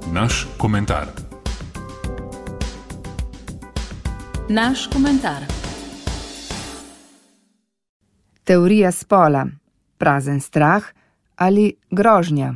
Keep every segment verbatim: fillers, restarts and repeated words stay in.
Naš komentar. Naš komentar. Teorija spola, prazen strah ali grožnja.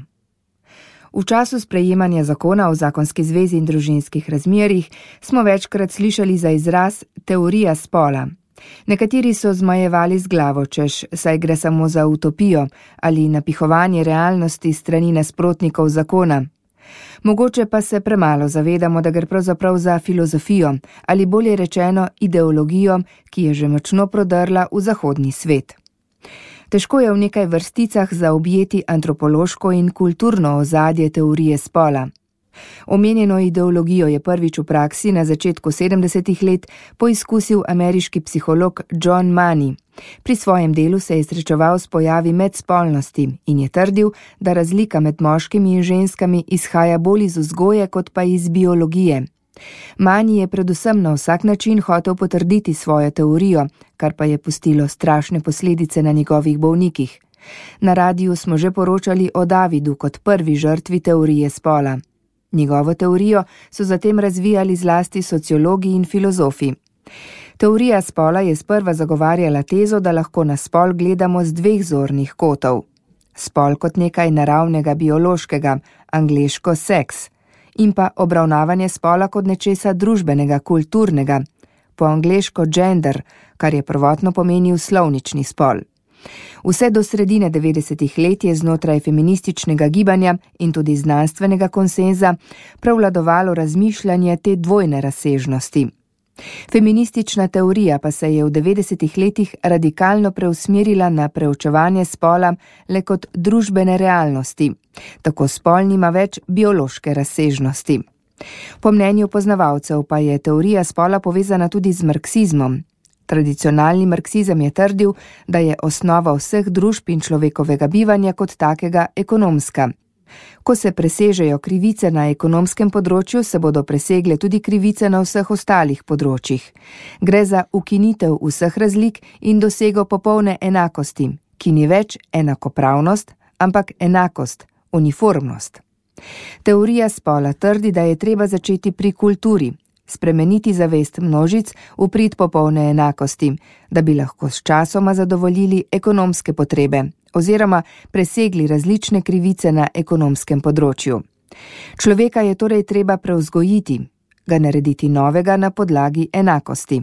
V času sprejemanja zakona o zakonski zvezi in družinskih razmerjih smo večkrat slišali za izraz teorija spola. Nekateri so zmajevali z glavo, češ saj gre samo za utopijo ali napihovanje realnosti strani nasprotnikov zakona. Mogoče pa se premalo zavedamo, da gre pravzaprav za filozofijo ali bolje rečeno ideologijo, ki je že močno prodrla v zahodni svet. Težko je v nekaj vrsticah zaobjeti antropološko in kulturno ozadje teorije spola. Omenjeno ideologijo je prvič v praksi na začetku sedemdesetih let poizkusil ameriški psiholog John Money. Pri svojem delu se je srečeval s pojavi medspolnosti in je trdil, da razlika med moškimi in ženskami izhaja bolj iz vzgoje kot pa iz biologije. Money je predvsem na vsak način hotel potrditi svojo teorijo, kar pa je pustilo strašne posledice na njegovih bolnikih. Na radiju smo že poročali o Davidu kot prvi žrtvi teorije spola. Njegovo teorijo so zatem razvijali zlasti sociologi in filozofi. Teorija spola je sprva zagovarjala tezo, da lahko na spol gledamo z dveh zornih kotov. Spol kot nekaj naravnega biološkega, angleško seks, in pa obravnavanje spola kot nečesa družbenega, kulturnega, po angleško gender, kar je prvotno pomenil slovnični spol. Vse do sredine devetdesetih let je znotraj feminističnega gibanja in tudi znanstvenega konsenza prevladovalo razmišljanje te dvojne razsežnosti. Feministična teorija pa se je v devetdesetih letih radikalno preusmerila na preučevanje spola le kot družbene realnosti. Tako spol nima več biološke razsežnosti. Po mnenju poznavalcev pa je teorija spola povezana tudi z marksizmom. Tradicionalni marksizem je trdil, da je osnova vseh družb in človekovega bivanja kot takega ekonomska. Ko se presežejo krivice na ekonomskem področju, se bodo presegle tudi krivice na vseh ostalih področjih. Gre za ukinitev vseh razlik in dosego popolne enakosti, ki ni več enakopravnost, ampak enakost, uniformnost. Teorija spola trdi, da je treba začeti pri kulturi, spremeniti zavest množic v prid popolne enakosti, da bi lahko s časoma zadovoljili ekonomske potrebe oziroma presegli različne krivice na ekonomskem področju. Človeka je torej treba prevzgojiti, ga narediti novega na podlagi enakosti.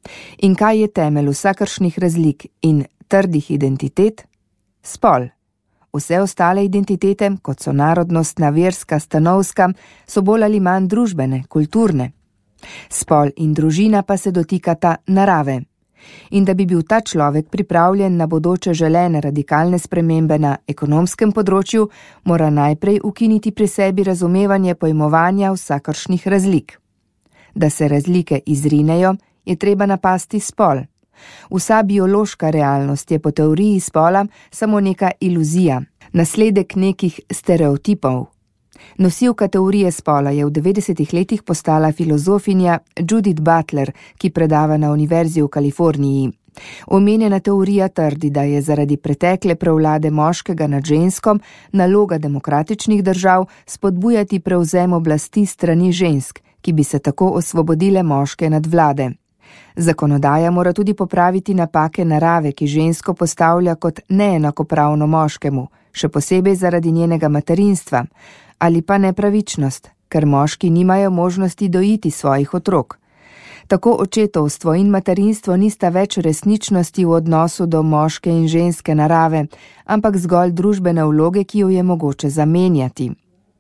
In kaj je temelj vsakršnih razlik in trdih identitet? Spol. Vse ostale identitete, kot so narodnostna, verska, stanovska, so bolj ali manj družbene, kulturne. Spol in družina pa se dotikata narave. In da bi bil ta človek pripravljen na bodoče želene radikalne spremembe na ekonomskem področju, mora najprej ukiniti pri sebi razumevanje pojmovanja vsakršnih razlik. Da se razlike izrinejo, je treba napasti spol. Vsa biološka realnost je po teoriji spola samo neka iluzija, nasledek nekih stereotipov. Nosilka teorije spola je v devetdesetih letih postala filozofinja Judith Butler, ki predava na Univerzi v Kaliforniji. Omenjena teorija trdi, da je zaradi pretekle prevlade moškega nad ženskom naloga demokratičnih držav spodbujati prevzem oblasti strani žensk, ki bi se tako osvobodile moške nad vlade. Zakonodaja mora tudi popraviti napake narave, ki žensko postavlja kot neenakopravno moškemu, še posebej zaradi njenega materinstva, ali pa nepravičnost, ker moški nimajo možnosti dojiti svojih otrok. Tako očetovstvo in materinstvo nista več resničnosti v odnosu do moške in ženske narave, ampak zgolj družbene vloge, ki jo je mogoče zamenjati.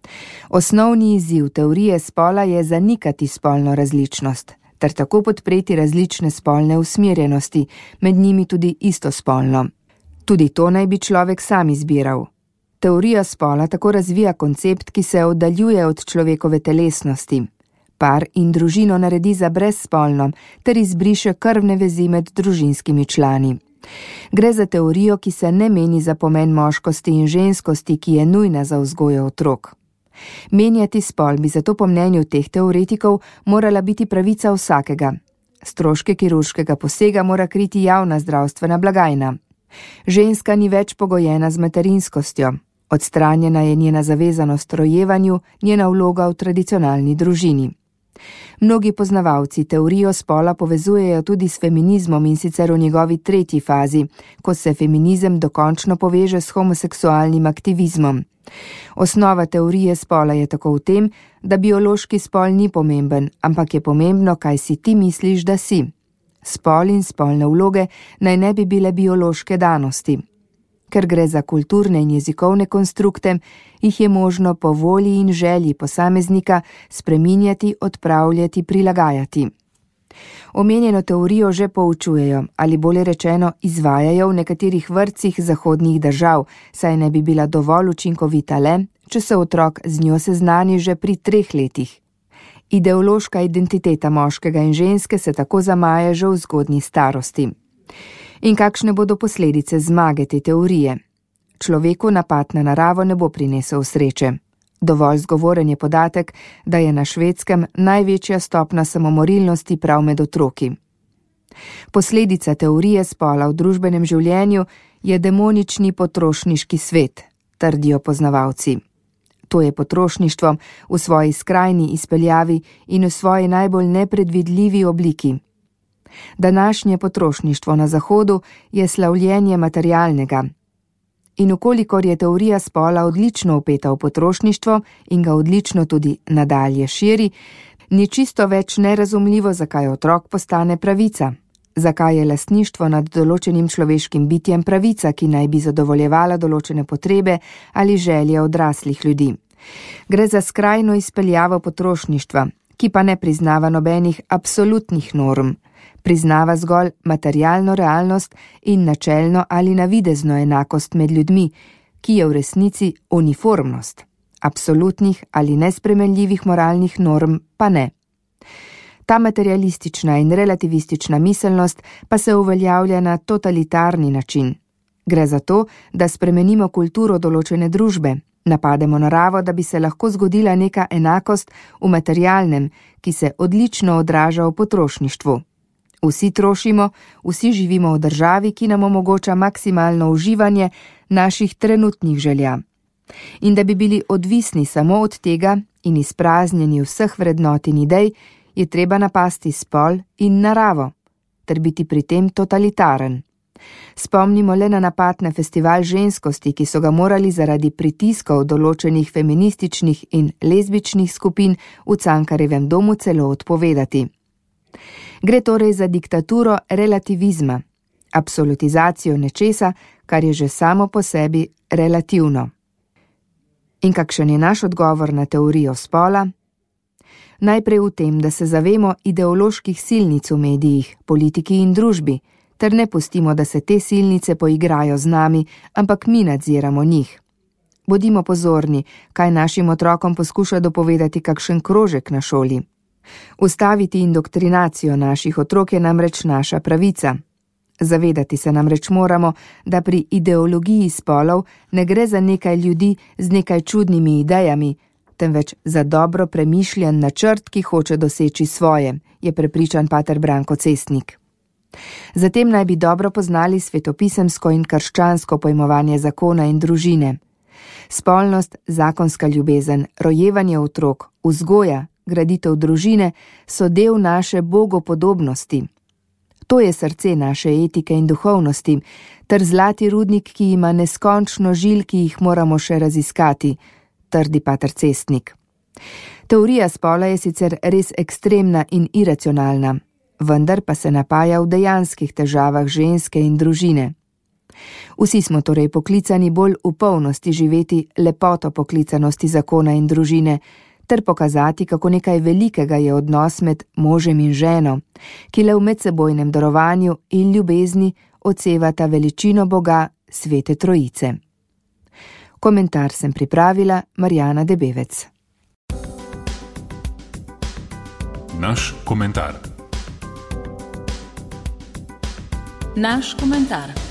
Osnovni izziv teorije spola je zanikati spolno različnost, ter tako podpreti različne spolne usmerjenosti, med njimi tudi istospolno. Tudi to naj bi človek sam izbiral. Teorija spola tako razvija koncept, ki se oddaljuje od človekove telesnosti. Par in družino naredi za brezspolno ter izbriše krvne vezi med družinskimi člani. Gre za teorijo, ki se ne meni za pomen moškosti in ženskosti, ki je nujna za vzgojo otrok. Menjati spol bi zato po mnenju teh teoretikov morala biti pravica vsakega. Stroške kirurškega posega mora kriti javna zdravstvena blagajna. Ženska ni več pogojena z materinskostjo. Odstranjena je njena zavezanost rojevanju, njena vloga v tradicionalni družini. Mnogi poznavalci teorijo spola povezujejo tudi s feminizmom in sicer v njegovi tretji fazi, ko se feminizem dokončno poveže s homoseksualnim aktivizmom. Osnova teorije spola je tako v tem, da biološki spol ni pomemben, ampak je pomembno, kaj si ti misliš, da si. Spol in spolne vloge naj ne bi bile biološke danosti. Ker gre za kulturne in jezikovne konstrukte, jih je možno po volji in želji posameznika spreminjati, odpravljati, prilagajati. Omenjeno teorijo že poučujejo, ali bolje rečeno izvajajo v nekaterih vrtcih zahodnih držav, saj ne bi bila dovolj učinkovita le, če se otrok z njo seznani že pri treh letih. Ideološka identiteta moškega in ženske se tako zamaje že v zgodnji starosti. In kakšne bodo posledice zmage te teorije? Človeku napad na naravo ne bo prinesel sreče. Dovolj zgovoren je podatek, da je na Švedskem največja stopna samomorilnosti prav med otroki. Posledica teorije spola v družbenem življenju je demonični potrošniški svet, trdijo poznavalci. To je potrošništvo v svoji skrajni izpeljavi in v svoji najbolj nepredvidljivi obliki. Današnje potrošništvo na Zahodu je slavljenje materialnega. In ukolikor je teorija spola odlično vpeta v potrošništvo in ga odlično tudi nadalje širi, ni čisto več nerazumljivo, zakaj otrok postane pravica. Zakaj je lastništvo nad določenim človeškim bitjem pravica, ki naj bi zadovoljevala določene potrebe ali želje odraslih ljudi. Gre za skrajno izpeljavo potrošništva, ki pa ne priznava nobenih absolutnih norm. Priznava zgolj materialno realnost in načelno ali navidezno enakost med ljudmi, ki je v resnici uniformnost. Absolutnih ali nespremenljivih moralnih norm pa ne. Ta materialistična in relativistična miselnost pa se uveljavlja na totalitarni način. Gre za to, da spremenimo kulturo določene družbe, napademo naravo, da bi se lahko zgodila neka enakost v materialnem, ki se odlično odraža v potrošništvu. Vsi trošimo, vsi živimo v državi, ki nam omogoča maksimalno uživanje naših trenutnih želja. In da bi bili odvisni samo od tega in izpraznjeni vseh vrednot in idej, je treba napasti spol in naravo, ter biti pri tem totalitaren. Spomnimo le na napad na festival ženskosti, ki so ga morali zaradi pritiskov določenih feminističnih in lezbičnih skupin v Cankarjevem domu celo odpovedati. Gre torej za diktaturo relativizma, absolutizacijo nečesa, kar je že samo po sebi relativno. In kakšen je naš odgovor na teorijo spola? Najprej v tem, da se zavemo ideoloških silnic v medijih, politiki in družbi, ter ne pustimo, da se te silnice poigrajo z nami, ampak mi nadziramo njih. Bodimo pozorni, kaj našim otrokom poskuša dopovedati kakšen krožek na šoli. Ustaviti indoktrinacijo naših otrok je namreč naša pravica. Zavedati se namreč moramo, da pri ideologiji spolov ne gre za nekaj ljudi z nekaj čudnimi idejami, temveč za dobro premišljen načrt, ki hoče doseči svoje, je prepričan pater Branko Cestnik. Zatem naj bi dobro poznali svetopisemsko in krščansko pojmovanje zakona in družine. Spolnost, zakonska ljubezen, rojevanje otrok, vzgoja, graditev družine so del naše bogopodobnosti. To je srce naše etike in duhovnosti, ter zlati rudnik, ki ima neskončno žil, ki jih moramo še raziskati, trdi pater Cestnik. Teorija spola je sicer res ekstremna in iracionalna, vendar pa se napaja v dejanskih težavah ženske in družine. Vsi smo torej poklicani bolj v polnosti živeti lepoto poklicanosti zakona in družine, ter pokazati, kako nekaj velikega je odnos med možem in ženo, ki le v medsebojnem darovanju in ljubezni odsevata veličino Boga Svete Trojice. Komentar sem pripravila Marjana Debevec. Naš komentar. Naš komentar.